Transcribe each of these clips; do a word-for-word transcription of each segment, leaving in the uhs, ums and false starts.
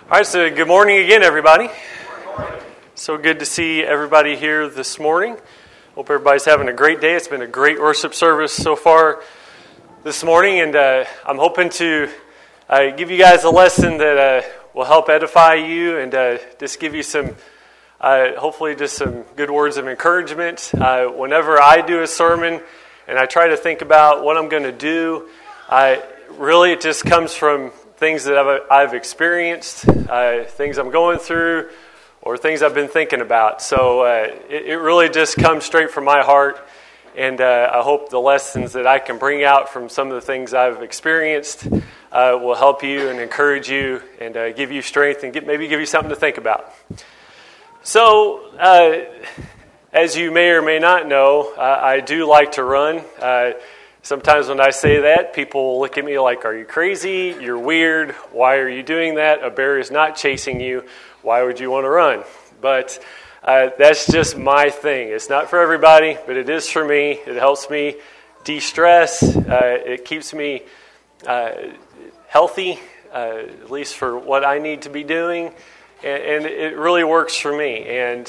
All right, so good morning again, everybody. So good to see everybody here this morning. Hope everybody's having a great day. It's been a great worship service so far this morning, and uh, I'm hoping to uh, give you guys a lesson that uh, will help edify you and uh, just give you some, uh, hopefully just some good words of encouragement. Uh, whenever I do a sermon and I try to think about what I'm going to do, I really it just comes from things that I've, I've experienced, uh, things I'm going through, or things I've been thinking about. So uh, it, it really just comes straight from my heart, and uh, I hope the lessons that I can bring out from some of the things I've experienced uh, will help you and encourage you and uh, give you strength and get, maybe give you something to think about. So, uh, as you may or may not know, uh, I do like to run. Uh, Sometimes when I say that, people look at me like, are you crazy? You're weird. Why are you doing that? A bear is not chasing you. Why would you want to run? But uh, that's just my thing. It's not for everybody, but it is for me. It helps me de-stress. Uh, it keeps me uh, healthy, uh, at least for what I need to be doing. And, and it really works for me. And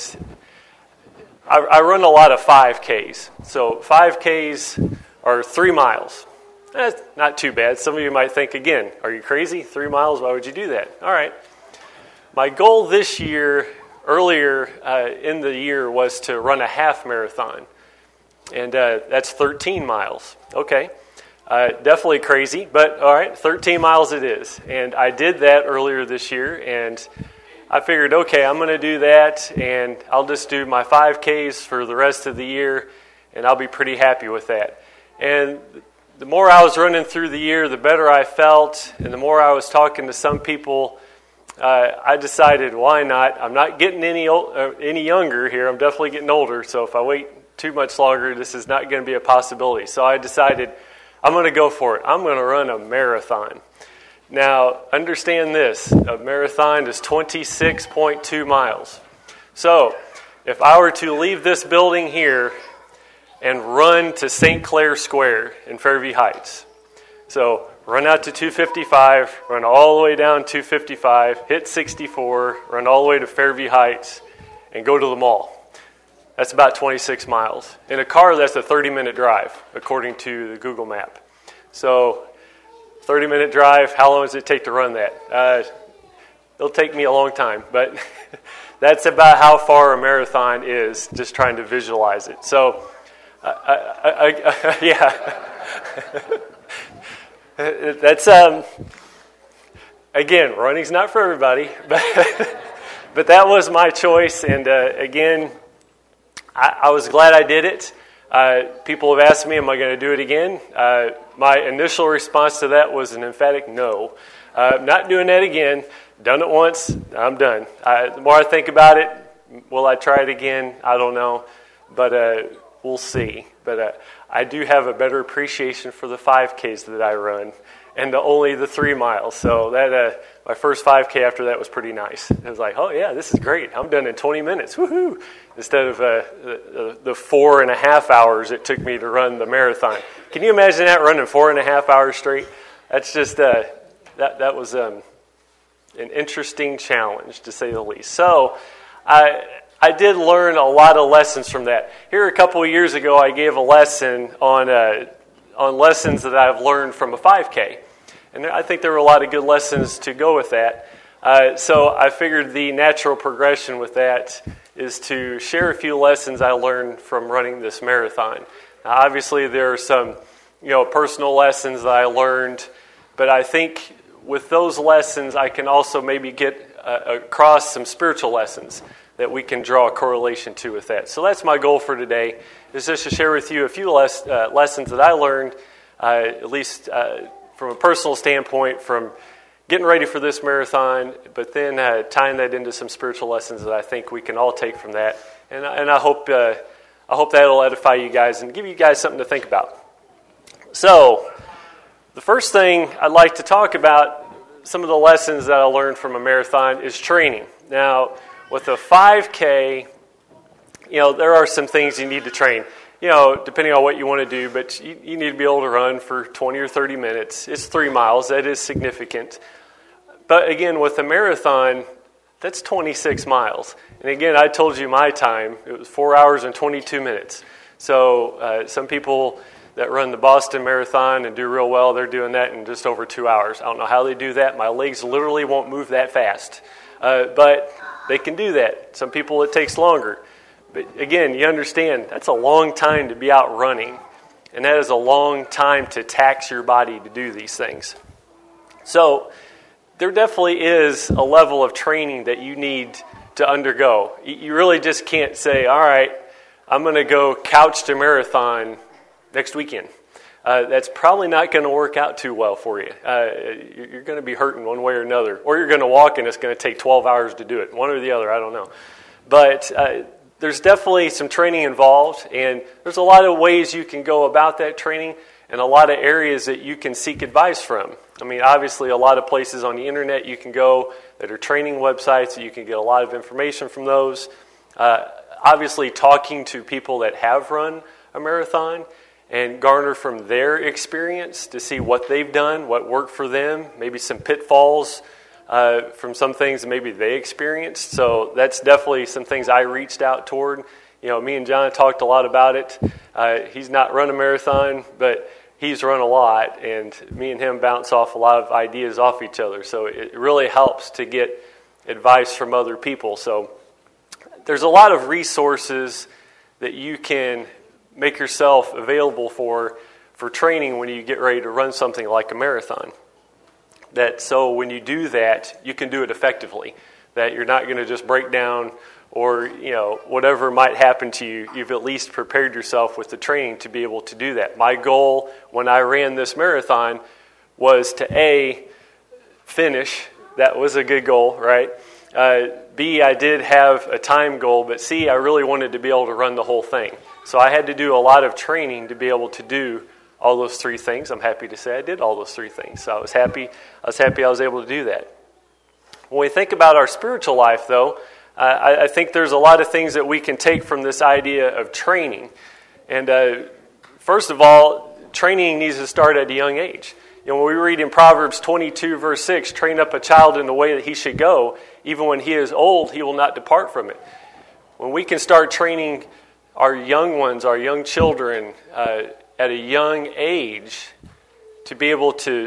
I, I run a lot of five Ks. So five Ks are three miles. That's not too bad. Some of you might think, again, are you crazy? Three miles? Why would you do that? All right. My goal this year, earlier uh, in the year, was to run a half marathon. And uh, that's thirteen miles. Okay. Uh, definitely crazy, but all right, thirteen miles it is. And I did that earlier this year, and I figured, okay, I'm going to do that, and I'll just do my five Ks for the rest of the year, and I'll be pretty happy with that. And the more I was running through the year, the better I felt, and the more I was talking to some people, uh, I decided, why not? I'm not getting any old, uh, any younger here. I'm definitely getting older, so if I wait too much longer, this is not going to be a possibility. So I decided, I'm going to go for it. I'm going to run a marathon. Now, understand this. A marathon is twenty-six point two miles. So, if I were to leave this building here and run to Saint Clair Square in Fairview Heights. So run out to two fifty-five, run all the way down two fifty-five, hit sixty-four, run all the way to Fairview Heights, and go to the mall. That's about twenty-six miles. In a car, that's a thirty-minute drive, according to the Google map. So thirty-minute drive, how long does it take to run that? Uh, it'll take me a long time, but that's about how far a marathon is, just trying to visualize it. So Uh, I, I, I, yeah, that's um. Again, running's not for everybody, but but that was my choice, and uh, again, I, I was glad I did it. Uh, people have asked me, "Am I going to do it again?" Uh, my initial response to that was an emphatic no. Uh, not doing that again. Done it once. I'm done. I, the more I think about it, will I try it again? I don't know, but. Uh, We'll see, but uh, I do have a better appreciation for the five Ks that I run, and the, only the three miles. So that uh, my first five K after that was pretty nice. It was like, oh yeah, this is great. I'm done in twenty minutes, woohoo! Instead of uh, the, the four and a half hours it took me to run the marathon. Can you imagine that, running four and a half hours straight? That's just uh, that that was um, an interesting challenge to say the least. So I. I did learn a lot of lessons from that. Here a couple of years ago, I gave a lesson on uh, on lessons that I've learned from a five K. And I think there were a lot of good lessons to go with that. Uh, so I figured the natural progression with that is to share a few lessons I learned from running this marathon. Now, obviously, there are some you know, personal lessons that I learned, but I think with those lessons, I can also maybe get uh, across some spiritual lessons that we can draw a correlation to with that. So that's my goal for today, is just to share with you a few less, uh, lessons that I learned, uh, at least uh, from a personal standpoint, from getting ready for this marathon, but then uh, tying that into some spiritual lessons that I think we can all take from that. And, and I hope uh, I hope that will edify you guys and give you guys something to think about. So, the first thing I'd like to talk about, some of the lessons that I learned from a marathon, is training. Now, with a five K, you know, there are some things you need to train. You know, depending on what you want to do, but you, you need to be able to run for twenty or thirty minutes. It's three miles. That is significant. But again, with a marathon, that's twenty-six miles. And again, I told you my time. It was four hours and twenty-two minutes. So uh, some people that run the Boston Marathon and do real well, they're doing that in just over two hours. I don't know how they do that. My legs literally won't move that fast. Uh, but they can do that. Some people, it takes longer. But again, you understand, that's a long time to be out running. And that is a long time to tax your body to do these things. So there definitely is a level of training that you need to undergo. You really just can't say, all right, I'm going to go couch to marathon next weekend. Uh, that's probably not going to work out too well for you. Uh, you're going to be hurting one way or another. Or you're going to walk and it's going to take twelve hours to do it. One or the other, I don't know. But uh, there's definitely some training involved. And there's a lot of ways you can go about that training and a lot of areas that you can seek advice from. I mean, obviously a lot of places on the internet you can go that are training websites. You can get a lot of information from those. Uh, obviously talking to people that have run a marathon and garner from their experience to see what they've done, what worked for them, maybe some pitfalls uh, from some things that maybe they experienced. So that's definitely some things I reached out toward. You know, me and John talked a lot about it. Uh, he's not run a marathon, but he's run a lot, and me and him bounce off a lot of ideas off each other. So it really helps to get advice from other people. So there's a lot of resources that you can make yourself available for for training when you get ready to run something like a marathon. That so when you do that, you can do it effectively. That you're not going to just break down or, you know, whatever might happen to you, you've at least prepared yourself with the training to be able to do that. My goal when I ran this marathon was to A, finish. That was a good goal, right? Uh, B, I did have a time goal, but C, I really wanted to be able to run the whole thing. So I had to do a lot of training to be able to do all those three things. I'm happy to say I did all those three things. So I was happy. I was happy I was able to do that. When we think about our spiritual life, though, uh, I, I think there's a lot of things that we can take from this idea of training. And uh, first of all, training needs to start at a young age. You know, when we read in Proverbs twenty-two, verse six, train up a child in the way that he should go, even when he is old, he will not depart from it. When we can start training our young ones, our young children, uh, at a young age to be able to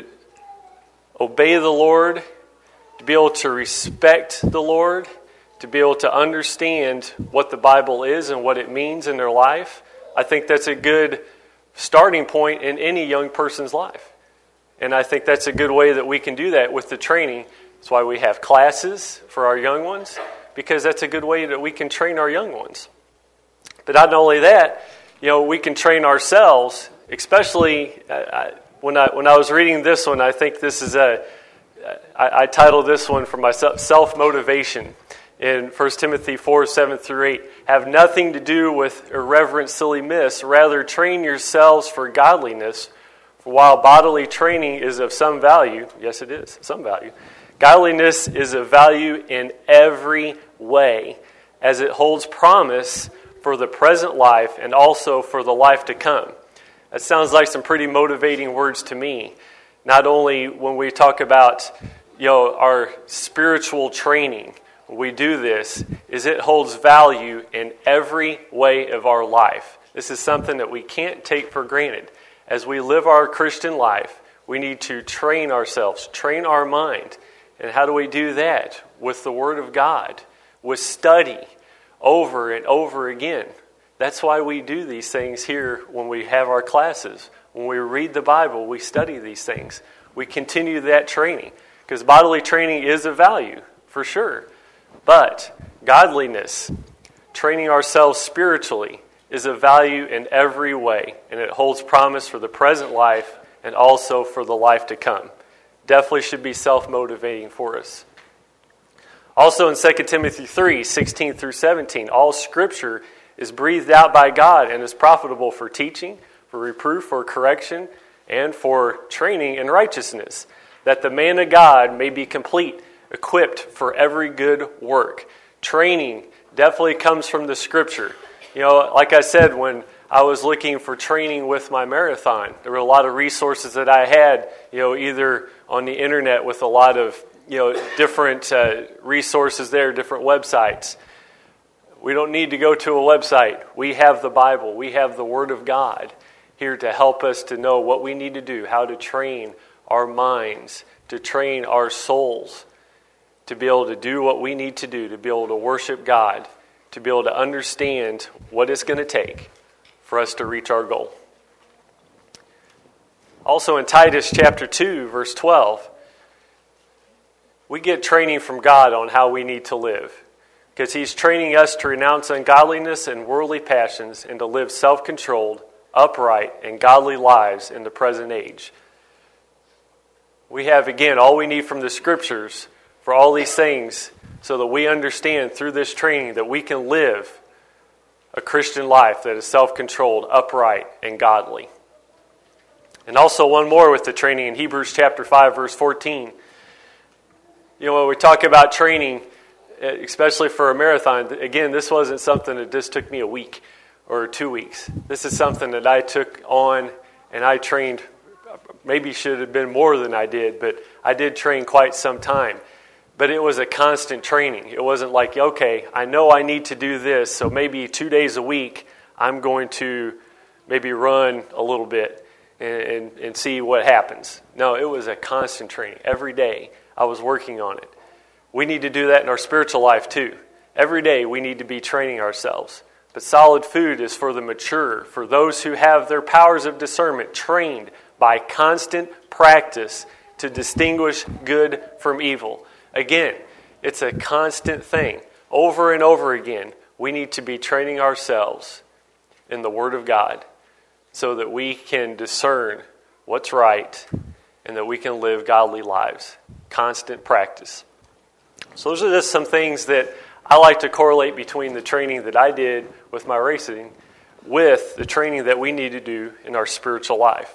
obey the Lord, to be able to respect the Lord, to be able to understand what the Bible is and what it means in their life, I think that's a good starting point in any young person's life. And I think that's a good way that we can do that with the training. That's why we have classes for our young ones, because that's a good way that we can train our young ones. But not only that, you know, we can train ourselves, especially uh, when I when I was reading this one, I think this is a, I, I titled this one for myself, self-motivation. In First Timothy four, seven through eight, have nothing to do with irreverent, silly myths. Rather, train yourselves for godliness. For while bodily training is of some value, yes it is, some value, godliness is of value in every way, as it holds promise for the present life and also for the life to come. That sounds like some pretty motivating words to me. Not only when we talk about, you know, our spiritual training, when we do this, is it holds value in every way of our life. This is something that we can't take for granted. As we live our Christian life, we need to train ourselves, train our mind. And how do we do that? With the Word of God, with study, over and over again. That's why we do these things here when we have our classes. When we read the Bible, we study these things. We continue that training. Because bodily training is of value, for sure. But godliness, training ourselves spiritually, is of value in every way. And it holds promise for the present life and also for the life to come. Definitely should be self-motivating for us. Also in Second Timothy three, sixteen through seventeen, all Scripture is breathed out by God and is profitable for teaching, for reproof, for correction, and for training in righteousness, that the man of God may be complete, equipped for every good work. Training definitely comes from the Scripture. You know, like I said, when I was looking for training with my marathon, there were a lot of resources that I had, you know, either on the internet with a lot of you know, different uh, resources there, different websites. We don't need to go to a website. We have the Bible. We have the Word of God here to help us to know what we need to do, how to train our minds, to train our souls, to be able to do what we need to do, to be able to worship God, to be able to understand what it's going to take for us to reach our goal. Also in Titus chapter two, verse twelve, we get training from God on how we need to live, because He's training us to renounce ungodliness and worldly passions and to live self-controlled, upright, and godly lives in the present age. We have, again, all we need from the Scriptures for all these things so that we understand through this training that we can live a Christian life that is self-controlled, upright, and godly. And also one more with the training in Hebrews chapter five, verse fourteen. You know, when we talk about training, especially for a marathon, again, this wasn't something that just took me a week or two weeks. This is something that I took on and I trained, maybe should have been more than I did, but I did train quite some time. But it was a constant training. It wasn't like, okay, I know I need to do this, so maybe two days a week I'm going to maybe run a little bit and, and, and see what happens. No, it was a constant training. Every day I was working on it. We need to do that in our spiritual life too. Every day we need to be training ourselves. But solid food is for the mature, for those who have their powers of discernment trained by constant practice to distinguish good from evil. Again, it's a constant thing. Over and over again, we need to be training ourselves in the Word of God so that we can discern what's right and that we can live godly lives. Constant practice. So those are just some things that I like to correlate between the training that I did with my racing with the training that we need to do in our spiritual life.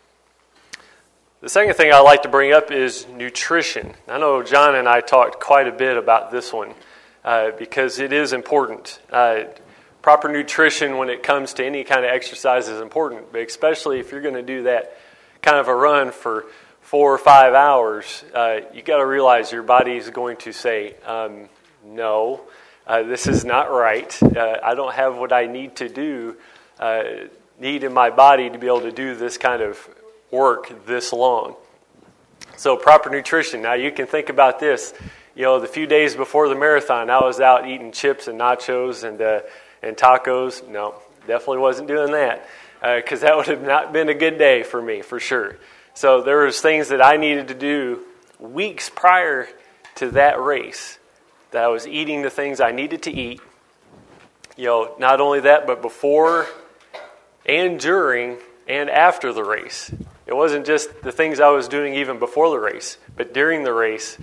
The second thing I like to bring up is nutrition. I know John and I talked quite a bit about this one uh, because it is important. Uh, proper nutrition when it comes to any kind of exercise is important, but especially if you're going to do that kind of a run for four or five hours, uh, you got to realize your body is going to say, um, no, uh, this is not right. Uh, I don't have what I need to do, uh, need in my body to be able to do this kind of work this long. So proper nutrition. Now you can think about this. You know, the few days before the marathon, I was out eating chips and nachos and uh, and tacos. No, definitely wasn't doing that because uh, that would have not been a good day for me, for sure. So there was things that I needed to do weeks prior to that race that I was eating the things I needed to eat. You know, not only that, but before and during and after the race. It wasn't just the things I was doing even before the race, but during the race,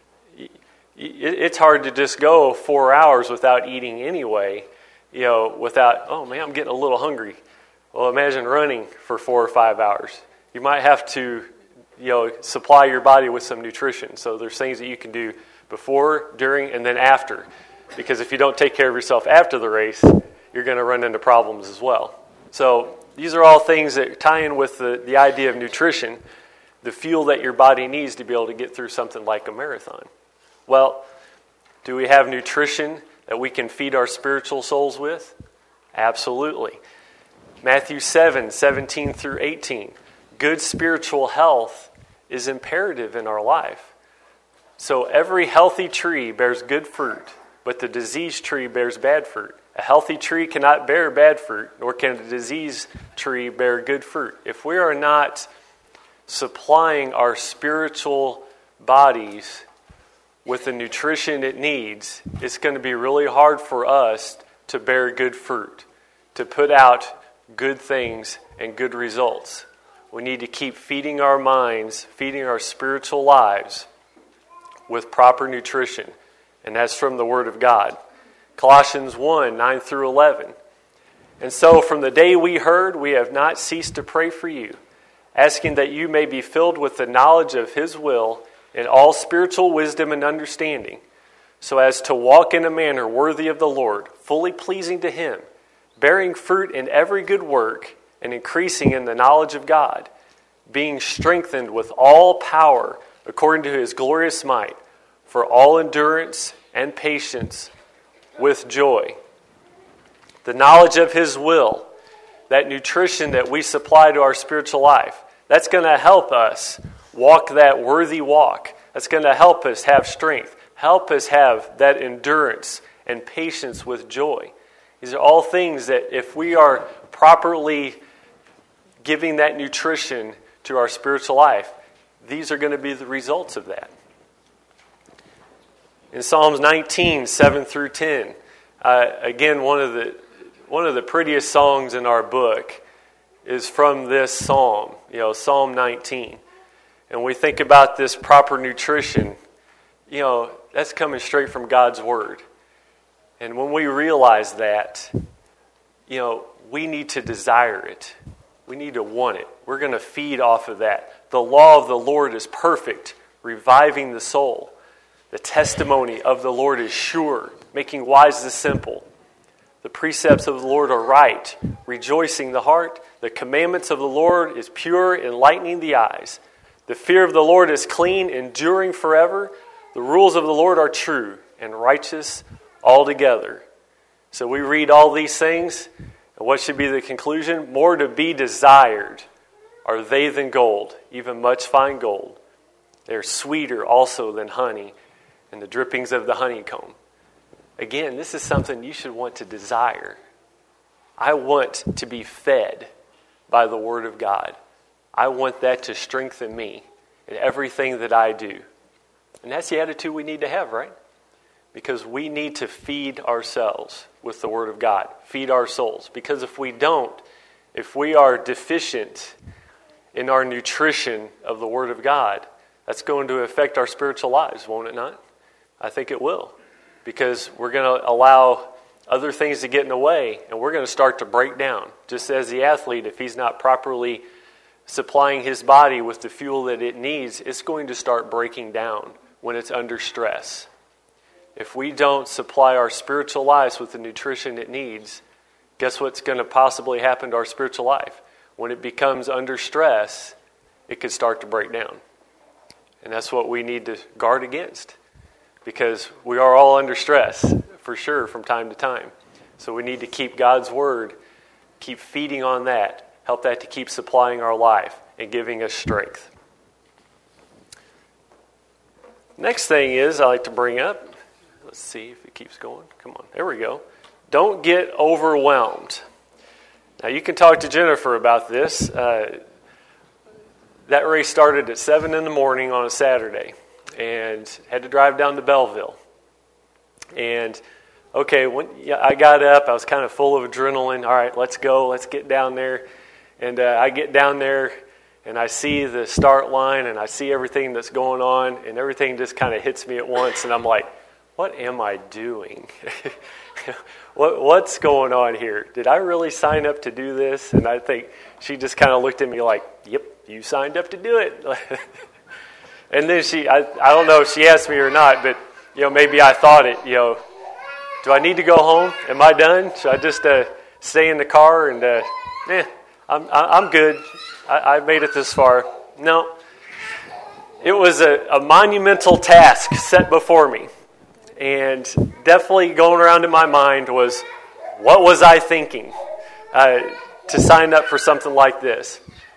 it's hard to just go four hours without eating anyway, you know, without, oh man, I'm getting a little hungry. Well, imagine running for four or five hours. You might have to, you know, supply your body with some nutrition. So there's things that you can do before, during, and then after. Because if you don't take care of yourself after the race, you're going to run into problems as well. So these are all things that tie in with the, the idea of nutrition, the fuel that your body needs to be able to get through something like a marathon. Well, do we have nutrition that we can feed our spiritual souls with? Absolutely. Matthew seven, seventeen through eighteen. Good spiritual health is imperative in our life. So every healthy tree bears good fruit, but the diseased tree bears bad fruit. A healthy tree cannot bear bad fruit, nor can a diseased tree bear good fruit. If we are not supplying our spiritual bodies with the nutrition it needs, it's going to be really hard for us to bear good fruit, to put out good things and good results. We need to keep feeding our minds, feeding our spiritual lives with proper nutrition, and that's from the Word of God. Colossians one, nine through eleven. And so from the day we heard, we have not ceased to pray for you, asking that you may be filled with the knowledge of His will in all spiritual wisdom and understanding, so as to walk in a manner worthy of the Lord, fully pleasing to Him, bearing fruit in every good work, and increasing in the knowledge of God, being strengthened with all power according to His glorious might, for all endurance and patience with joy. The knowledge of His will, that nutrition that we supply to our spiritual life, that's going to help us walk that worthy walk. That's going to help us have strength, help us have that endurance and patience with joy. These are all things that if we are properly giving that nutrition to our spiritual life, these are going to be the results of that. In Psalms nineteen, seven through ten, uh, again, one of the one of the prettiest songs in our book is from this psalm, you know, Psalm nineteen. And we think about this proper nutrition, you know, that's coming straight from God's Word. And when we realize that, you know, we need to desire it. We need to want it. We're going to feed off of that. The law of the Lord is perfect, reviving the soul. The testimony of the Lord is sure, making wise the simple. The precepts of the Lord are right, rejoicing the heart. The commandments of the Lord is pure, enlightening the eyes. The fear of the Lord is clean, enduring forever. The rules of the Lord are true and righteous altogether. So we read all these things, and what should be the conclusion? More to be desired are they than gold, even much fine gold. They are sweeter also than honey, and the drippings of the honeycomb. Again, this is something you should want to desire. I want to be fed by the Word of God. I want that to strengthen me in everything that I do. And that's the attitude we need to have, right? Because we need to feed ourselves with the Word of God. Feed our souls. Because if we don't, if we are deficient in our nutrition of the Word of God, that's going to affect our spiritual lives, won't it not? I think it will. Because we're going to allow other things to get in the way, and we're going to start to break down. Just as the athlete, if he's not properly supplying his body with the fuel that it needs, it's going to start breaking down when it's under stress. If we don't supply our spiritual lives with the nutrition it needs, guess what's going to possibly happen to our spiritual life? When it becomes under stress, it could start to break down. And that's what we need to guard against. Because we are all under stress, for sure, from time to time. So we need to keep God's Word, keep feeding on that, help that to keep supplying our life and giving us strength. Next thing is I like to bring up, let's see if it keeps going. Come on, there we go. Don't get overwhelmed. Now you can talk to Jennifer about this. Uh, that race started at seven in the morning on a Saturday. And had to drive down to Belleville. And, okay, when yeah, I got up, I was kind of full of adrenaline. All right, let's go, let's get down there. And uh, I get down there, and I see the start line, and I see everything that's going on, and everything just kind of hits me at once. And I'm like, what am I doing? what What's going on here? Did I really sign up to do this? And I think she just kind of looked at me like, yep, you signed up to do it. And then she, I, I don't know if she asked me or not, but, you know, maybe I thought it, you know, do I need to go home? Am I done? Should I just uh, stay in the car and, uh, eh, I'm, I'm good. I, I made it this far. No. It was a, a monumental task set before me. And definitely going around in my mind was, what was I thinking uh, to sign up for something like this?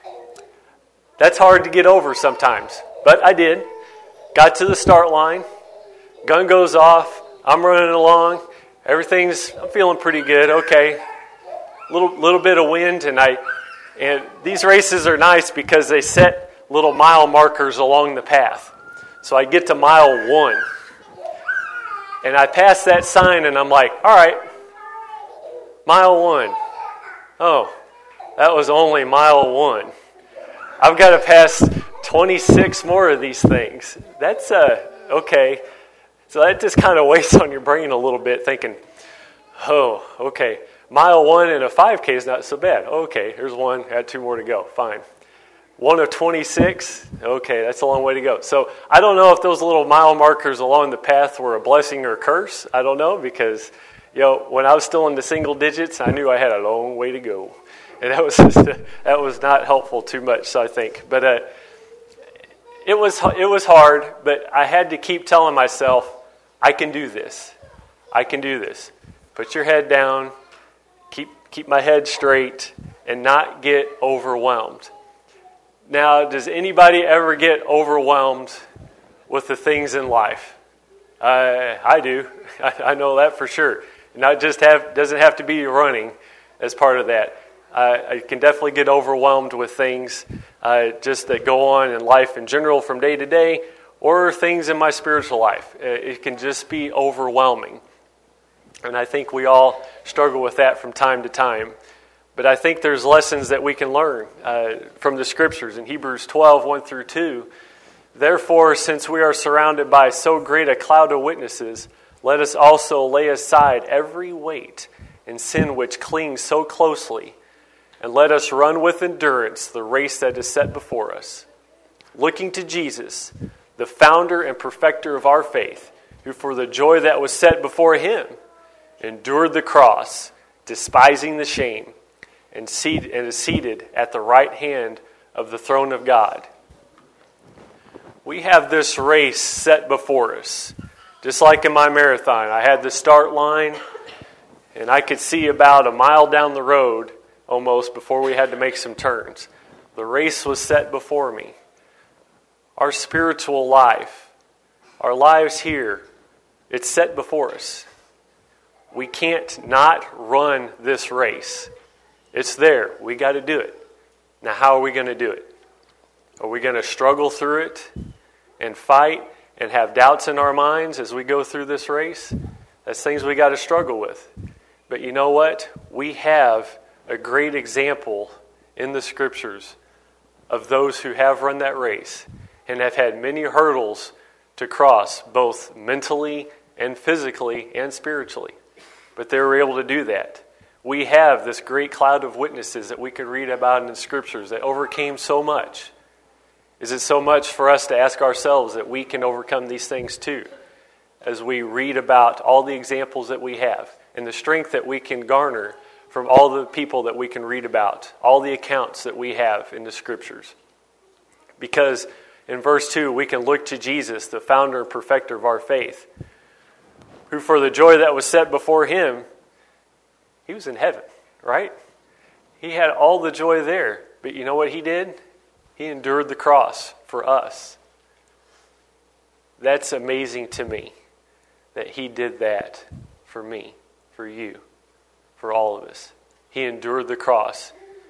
That's hard to get over sometimes. But I did. Got to the start line. Gun goes off. I'm running along. Everything's, I'm feeling pretty good. Okay. Little little bit of wind. And I and these races are nice because they set little mile markers along the path. So I get to mile one. And I pass that sign and I'm like, all right, mile one. Oh, that was only mile one. I've got to pass twenty-six more of these things. That's, uh, okay. So that just kind of weighs on your brain a little bit, thinking, oh, okay. Mile one in a five K is not so bad. Okay, here's one. Got two more to go. Fine. One of twenty-six. Okay, that's a long way to go. So I don't know if those little mile markers along the path were a blessing or a curse. I don't know because, you know, when I was still in the single digits, I knew I had a long way to go. And that was just, that was not helpful too much, so I think. But uh, it was it was hard, but I had to keep telling myself, I can do this. I can do this. Put your head down, keep keep my head straight, and not get overwhelmed. Now, does anybody ever get overwhelmed with the things in life? Uh, I do. I, I know that for sure. Not just have doesn't have to be running as part of that. Uh, I can definitely get overwhelmed with things uh, just that go on in life in general from day to day, or things in my spiritual life. It can just be overwhelming. And I think we all struggle with that from time to time. But I think there's lessons that we can learn uh, from the Scriptures. In Hebrews twelve, one through two, therefore, since we are surrounded by so great a cloud of witnesses, let us also lay aside every weight and sin which clings so closely, and let us run with endurance the race that is set before us, looking to Jesus, the founder and perfecter of our faith, who for the joy that was set before him endured the cross, despising the shame, and, seat, and is seated at the right hand of the throne of God. We have this race set before us. Just like in my marathon, I had the start line, and I could see about a mile down the road almost before we had to make some turns. The race was set before me. Our spiritual life, our lives here, it's set before us. We can't not run this race. It's there. We got to do it. Now, how are we going to do it? Are we going to struggle through it and fight and have doubts in our minds as we go through this race? That's things we got to struggle with. But you know what? We have a great example in the Scriptures of those who have run that race and have had many hurdles to cross, both mentally and physically and spiritually. But they were able to do that. We have this great cloud of witnesses that we could read about in the Scriptures that overcame so much. Is it so much for us to ask ourselves that we can overcome these things too, as we read about all the examples that we have and the strength that we can garner from all the people that we can read about, all the accounts that we have in the Scriptures? Because in verse two, we can look to Jesus, the founder and perfecter of our faith, who for the joy that was set before him, he was in heaven, right? He had all the joy there. But you know what he did? He endured the cross for us. That's amazing to me, that he did that for me, for you, for all of us. He endured the cross.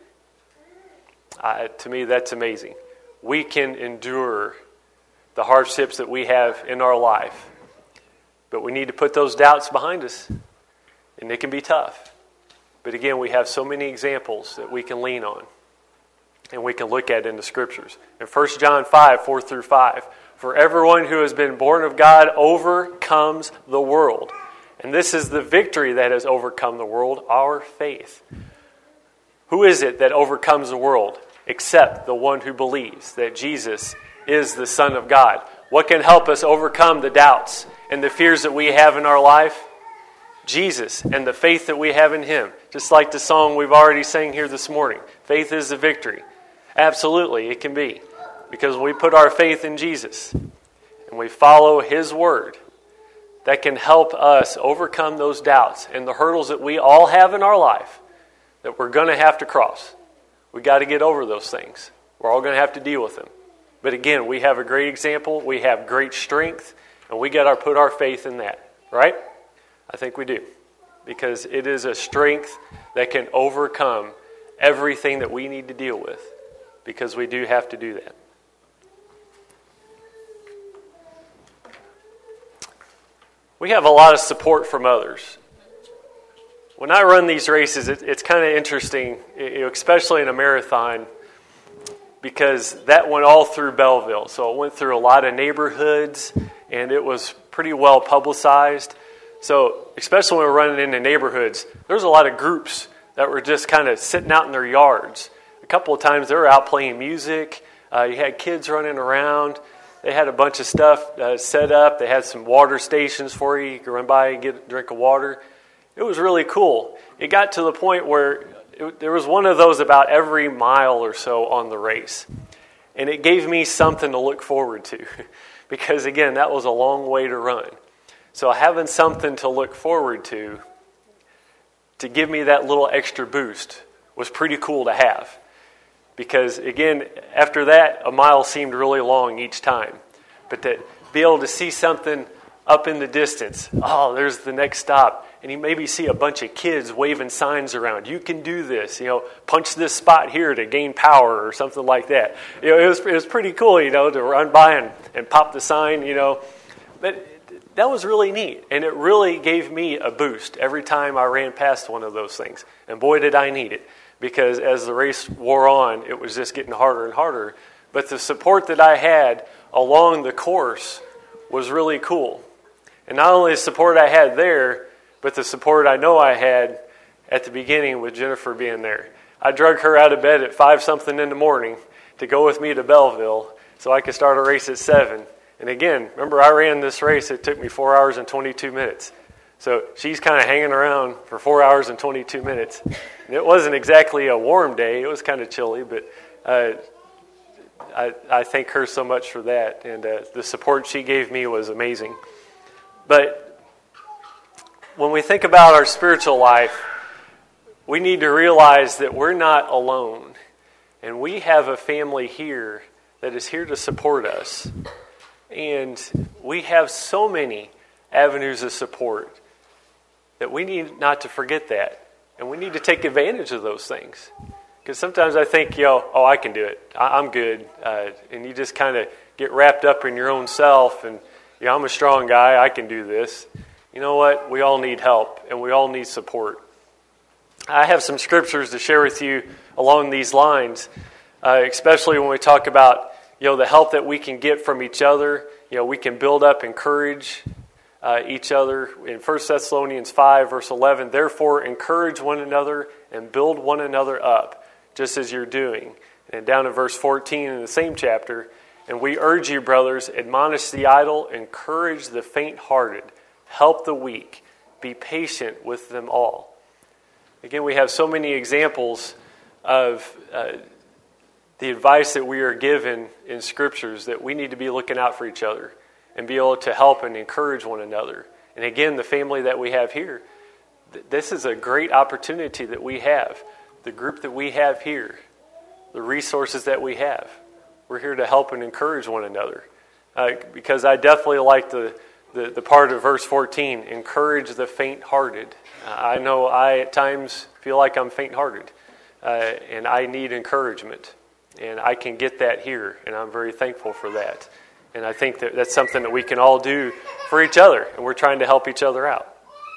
Uh, to me, that's amazing. We can endure the hardships that we have in our life, but we need to put those doubts behind us, and it can be tough. But again, we have so many examples that we can lean on and we can look at in the Scriptures. In First John five, four through five, for everyone who has been born of God overcomes the world. And this is the victory that has overcome the world, our faith. Who is it that overcomes the world except the one who believes that Jesus is the Son of God? What can help us overcome the doubts and the fears that we have in our life? Jesus and the faith that we have in him. Just like the song we've already sang here this morning. Faith is the victory. Absolutely, it can be. Because when we put our faith in Jesus and we follow his word, that can help us overcome those doubts and the hurdles that we all have in our life that we're going to have to cross. We got to get over those things. We're all going to have to deal with them. But again, we have a great example. We have great strength, and we got to put our faith in that, right? I think we do, because it is a strength that can overcome everything that we need to deal with, because we do have to do that. We have a lot of support from others. When I run these races, it, it's kind of interesting, you know, especially in a marathon, because that went all through Belleville. So it went through a lot of neighborhoods, and it was pretty well publicized. So especially when we're running into neighborhoods, there's a lot of groups that were just kind of sitting out in their yards. A couple of times they were out playing music. Uh, you had kids running around. They had a bunch of stuff uh, set up. They had some water stations for you. You could run by and get a drink of water. It was really cool. It got to the point where it, there was one of those about every mile or so on the race. And it gave me something to look forward to because, again, that was a long way to run. So having something to look forward to, to give me that little extra boost, was pretty cool to have. Because, again, after that, a mile seemed really long each time. But to be able to see something up in the distance, oh, there's the next stop. And you maybe see a bunch of kids waving signs around. You can do this, you know, punch this spot here to gain power or something like that. You know, it was, it was pretty cool, you know, to run by and, and pop the sign, you know. But that was really neat. And it really gave me a boost every time I ran past one of those things. And boy, did I need it. Because as the race wore on, it was just getting harder and harder. But the support that I had along the course was really cool. And not only the support I had there, but the support I know I had at the beginning with Jennifer being there. I drug her out of bed at five something in the morning to go with me to Belleville so I could start a race at seven. And again, remember I ran this race, it took me four hours and twenty-two minutes. So she's kind of hanging around for four hours and twenty-two minutes. And it wasn't exactly a warm day. It was kind of chilly, but uh, I, I thank her so much for that. And uh, the support she gave me was amazing. But when we think about our spiritual life, we need to realize that we're not alone. And we have a family here that is here to support us. And we have so many avenues of support that we need not to forget that. And we need to take advantage of those things. Because sometimes I think, you know, oh, I can do it. I, I'm good. Uh, and you just kind of get wrapped up in your own self. And, you know, I'm a strong guy. I can do this. You know what? We all need help. And we all need support. I have some scriptures to share with you along these lines. Uh, especially when we talk about, you know, the help that we can get from each other. You know, we can build up, encourage Uh, each other. In First Thessalonians five, verse eleven, therefore encourage one another and build one another up, just as you're doing. And down in verse fourteen in the same chapter, and we urge you, brothers, admonish the idle, encourage the faint-hearted, help the weak, be patient with them all. Again, we have so many examples of uh, the advice that we are given in scriptures that we need to be looking out for each other and be able to help and encourage one another. And again, the family that we have here, th- this is a great opportunity that we have. The group that we have here, the resources that we have, we're here to help and encourage one another. Uh, because I definitely like the, the, the part of verse fourteen, encourage the faint-hearted. Uh, I know I at times feel like I'm faint-hearted, uh, and I need encouragement. And I can get that here, and I'm very thankful for that. And I think that that's something that we can all do for each other, and we're trying to help each other out.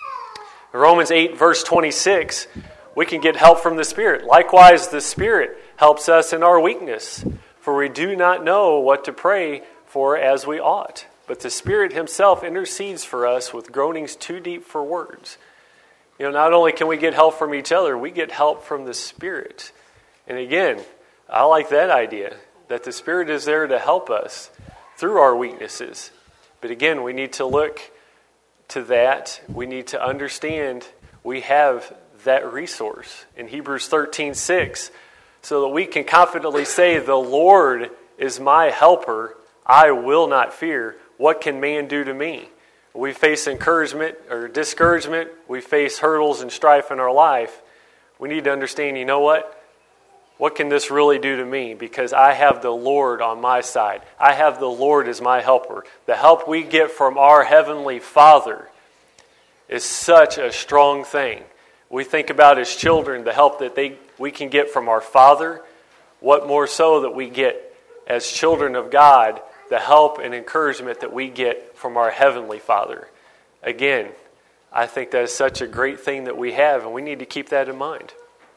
In Romans eight, verse twenty-six, we can get help from the Spirit. Likewise, the Spirit helps us in our weakness, for we do not know what to pray for as we ought. But the Spirit himself intercedes for us with groanings too deep for words. You know, not only can we get help from each other, we get help from the Spirit. And again, I like that idea, that the Spirit is there to help us through our weaknesses. But again, we need to look to that. We need to understand we have that resource in Hebrews thirteen six, so that we can confidently say, the Lord is my helper. I will not fear. What can man do to me? We face encouragement or discouragement. We face hurdles and strife in our life. We need to understand, you know what? What can this really do to me? Because I have the Lord on my side. I have the Lord as my helper. The help we get from our Heavenly Father is such a strong thing. We think about as children the help that they we can get from our Father. What more so that we get as children of God, the help and encouragement that we get from our Heavenly Father. Again, I think that is such a great thing that we have, and we need to keep that in mind.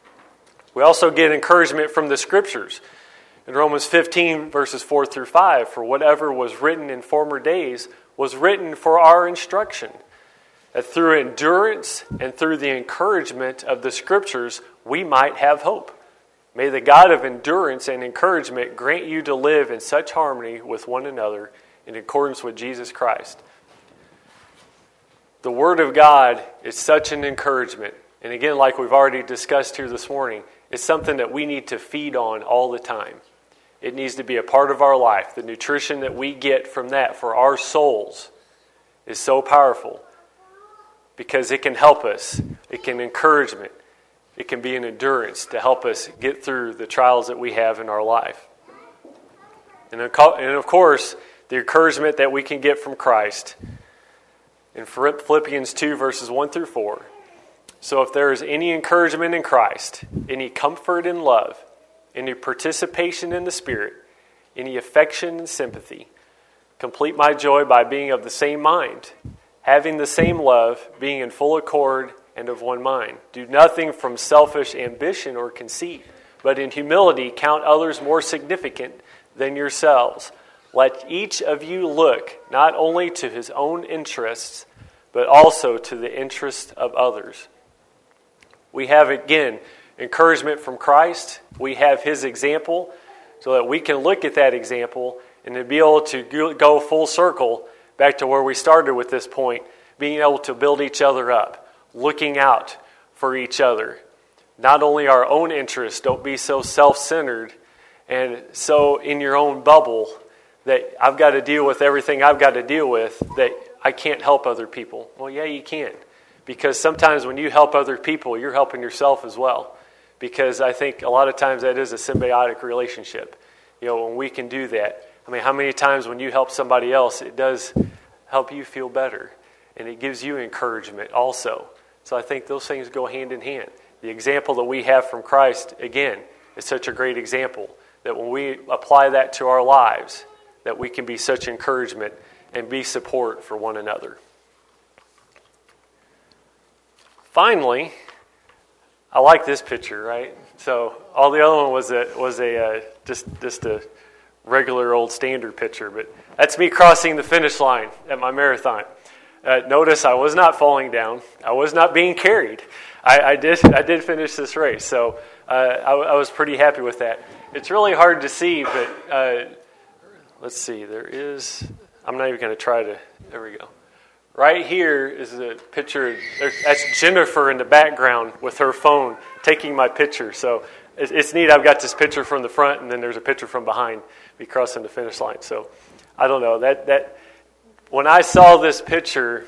We also get encouragement from the Scriptures. In Romans fifteen, verses four through five, for whatever was written in former days was written for our instruction, that through endurance and through the encouragement of the Scriptures we might have hope. May the God of endurance and encouragement grant you to live in such harmony with one another in accordance with Jesus Christ. The Word of God is such an encouragement. And again, like we've already discussed here this morning, it's something that we need to feed on all the time. It needs to be a part of our life. The nutrition that we get from that for our souls is so powerful because it can help us. It can encouragement. It can be an endurance to help us get through the trials that we have in our life. And of course, the encouragement that we can get from Christ in Philippians two, verses one through four. So if there is any encouragement in Christ, any comfort and love, any participation in the Spirit, any affection and sympathy, complete my joy by being of the same mind, having the same love, being in full accord and of one mind. Do nothing from selfish ambition or conceit, but in humility count others more significant than yourselves. Let each of you look not only to his own interests, but also to the interests of others. We have, again, encouragement from Christ. We have his example so that we can look at that example and to be able to go full circle back to where we started with this point, being able to build each other up, looking out for each other. Not only our own interests, don't be so self-centered and so in your own bubble that I've got to deal with everything I've got to deal with, that I can't help other people. Well, yeah, you can. Because sometimes when you help other people, you're helping yourself as well. Because I think a lot of times that is a symbiotic relationship. You know, when we can do that. I mean, how many times when you help somebody else, it does help you feel better. And it gives you encouragement also. So I think those things go hand in hand. The example that we have from Christ, again, is such a great example. That when we apply that to our lives, that we can be such encouragement and be support for one another. Finally, I like this picture, right? So all the other one was a was a uh, just just a regular old standard picture, but that's me crossing the finish line at my marathon. Uh, notice I was not falling down. I was not being carried. I, I did I did finish this race, so uh, I, I was pretty happy with that. It's really hard to see, but uh, let's see. There is. I'm not even going to try to. There we go. Right here is a picture. That's Jennifer in the background with her phone taking my picture. So it's, it's neat. I've got this picture from the front, and then there's a picture from behind me crossing the finish line. So I don't know that that when I saw this picture,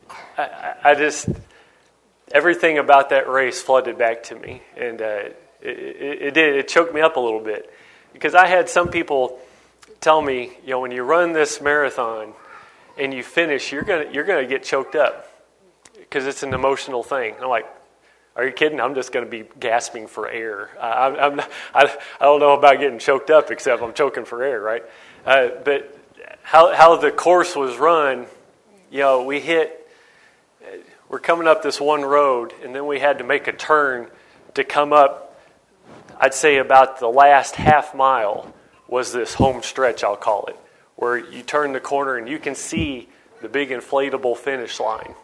I, I just everything about that race flooded back to me, and uh, it, it, it did. It choked me up a little bit because I had some people tell me, you know, when you run this marathon and you finish, you're gonna you're gonna get choked up because it's an emotional thing. I'm like, are you kidding? I'm just gonna be gasping for air. Uh, I'm, I'm not, I I don't know about getting choked up, except I'm choking for air, right? Uh, but how how the course was run, you know, we hit. We're coming up this one road, and then we had to make a turn to come up. I'd say about the last half mile was this home stretch, I'll call it, where you turn the corner and you can see the big inflatable finish line.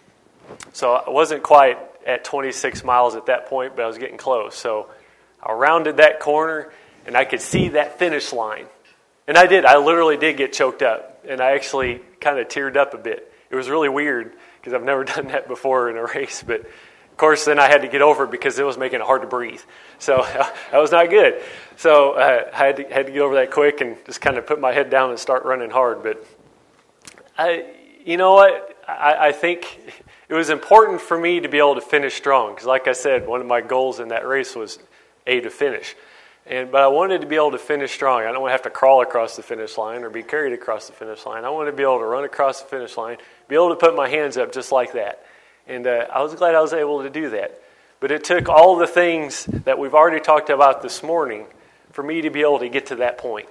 So I wasn't quite at twenty-six miles at that point, but I was getting close. So I rounded that corner, and I could see that finish line. And I did. I literally did get choked up, and I actually kind of teared up a bit. It was really weird because I've never done that before in a race. But, of course, then I had to get over it because it was making it hard to breathe. So that was not good. So uh, I had to, had to get over that quick and just kind of put my head down and start running hard. But, I, you know what? I, I think it was important for me to be able to finish strong. Because like I said, one of my goals in that race was, A, to finish. And But I wanted to be able to finish strong. I don't want to have to crawl across the finish line or be carried across the finish line. I wanted to be able to run across the finish line, be able to put my hands up just like that. And uh, I was glad I was able to do that. But it took all the things that we've already talked about this morning for me to be able to get to that point.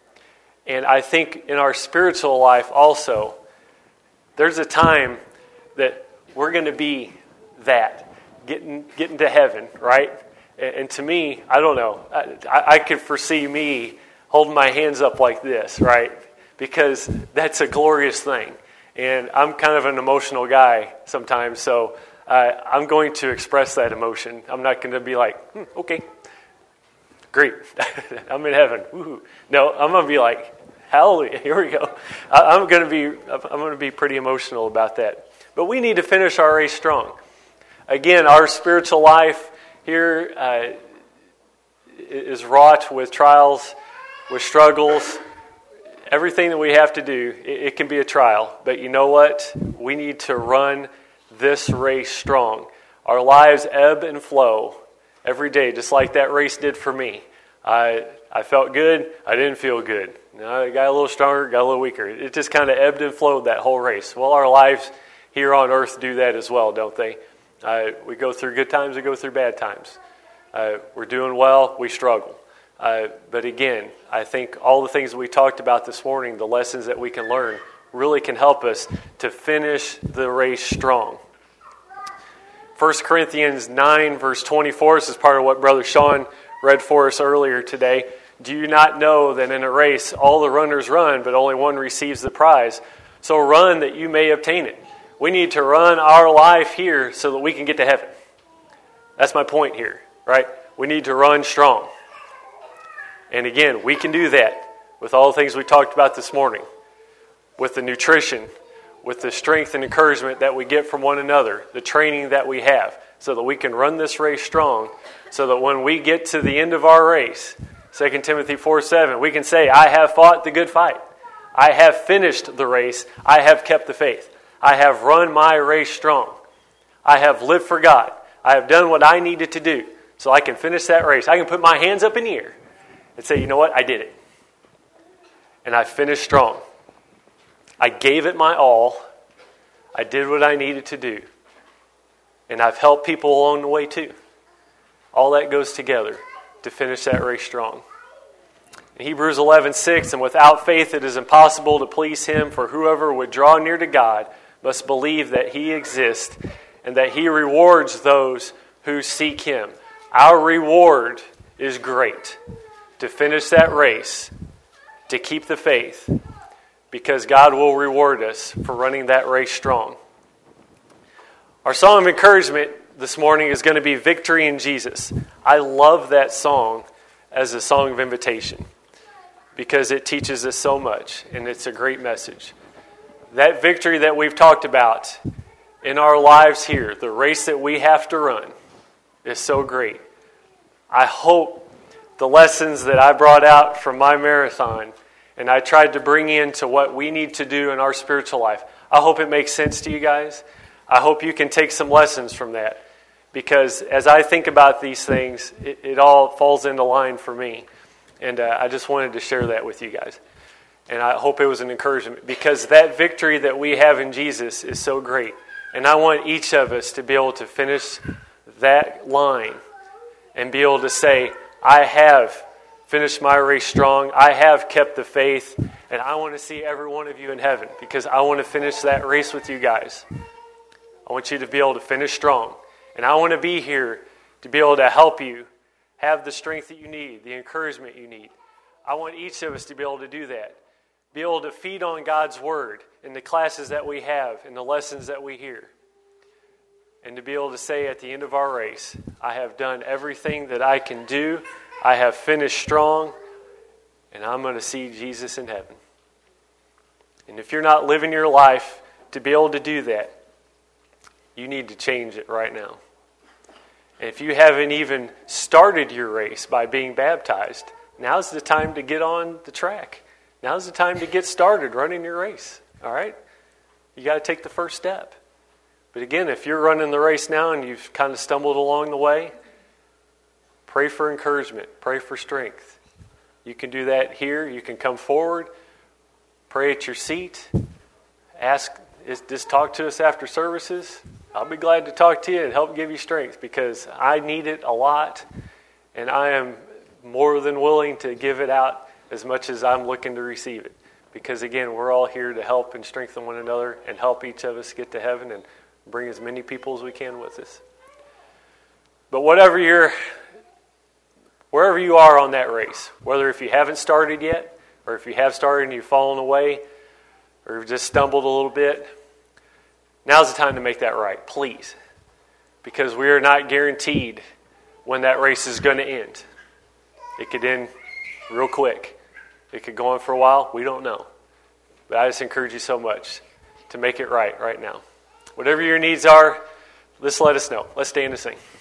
And I think in our spiritual life also, there's a time that we're going to be that, getting getting to heaven, right? And, and to me, I don't know, I, I could foresee me holding my hands up like this, right? Because that's a glorious thing. And I'm kind of an emotional guy sometimes, so uh, I'm going to express that emotion. I'm not going to be like, hmm, okay, great, I'm in heaven. Woo-hoo. No, I'm going to be like, hallelujah, here we go. I, I'm going to be, I'm going to be pretty emotional about that. But we need to finish our race strong. Again, our spiritual life here uh, is wrought with trials. with struggles, everything that we have to do, it, it can be a trial. But you know what? We need to run this race strong. Our lives ebb and flow every day, just like that race did for me. I I felt good. I didn't feel good. You know, I got a little stronger, got a little weaker. It just kind of ebbed and flowed that whole race. Well, our lives here on earth do that as well, don't they? Uh, we go through good times, we go through bad times. Uh, we're doing well, we struggle. Uh, but again, I think all the things that we talked about this morning, the lessons that we can learn, really can help us to finish the race strong. First Corinthians nine, verse twenty-four, this is part of what Brother Sean read for us earlier today. Do you not know that in a race all the runners run, but only one receives the prize? So run that you may obtain it. We need to run our life here so that we can get to heaven. That's my point here, right? We need to run strong. And again, we can do that with all the things we talked about this morning, with the nutrition, with the strength and encouragement that we get from one another, the training that we have, so that we can run this race strong, so that when we get to the end of our race, Second Timothy four seven, we can say, I have fought the good fight. I have finished the race. I have kept the faith. I have run my race strong. I have lived for God. I have done what I needed to do so I can finish that race. I can put my hands up in the air and say, you know what? I did it. And I finished strong. I gave it my all. I did what I needed to do. And I've helped people along the way too. All that goes together to finish that race strong. In Hebrews eleven six, and without faith it is impossible to please Him, for whoever would draw near to God must believe that He exists and that He rewards those who seek Him. Our reward is great. To finish that race, to keep the faith, because God will reward us for running that race strong. Our song of encouragement this morning is going to be Victory in Jesus. I love that song as a song of invitation because it teaches us so much and it's a great message. That victory that we've talked about in our lives here, the race that we have to run, is so great. I hope the lessons that I brought out from my marathon and I tried to bring into what we need to do in our spiritual life, I hope it makes sense to you guys. I hope you can take some lessons from that. Because as I think about these things, it, it all falls into line for me. And uh, I just wanted to share that with you guys. And I hope it was an encouragement. Because that victory that we have in Jesus is so great. And I want each of us to be able to finish that line and be able to say, I have finished my race strong. I have kept the faith. And I want to see every one of you in heaven. Because I want to finish that race with you guys. I want you to be able to finish strong. And I want to be here to be able to help you have the strength that you need, the encouragement you need. I want each of us to be able to do that. Be able to feed on God's Word in the classes that we have, in the lessons that we hear. And to be able to say at the end of our race, I have done everything that I can do. I have finished strong. And I'm going to see Jesus in heaven. And if you're not living your life to be able to do that, you need to change it right now. And if you haven't even started your race by being baptized, now's the time to get on the track. Now's the time to get started running your race. All right? You got to take the first step. But again, if you're running the race now and you've kind of stumbled along the way, pray for encouragement. Pray for strength. You can do that here. You can come forward. Pray at your seat. Ask, just talk to us after services. I'll be glad to talk to you and help give you strength because I need it a lot and I am more than willing to give it out as much as I'm looking to receive it. Because again, we're all here to help and strengthen one another and help each of us get to heaven and bring as many people as we can with us. But whatever you're, wherever you are on that race, whether if you haven't started yet or if you have started and you've fallen away or you've just stumbled a little bit, now's the time to make that right, please. Because we are not guaranteed when that race is going to end. It could end real quick. It could go on for a while. We don't know. But I just encourage you so much to make it right right now. Whatever your needs are, just let us know. Let's stand and sing.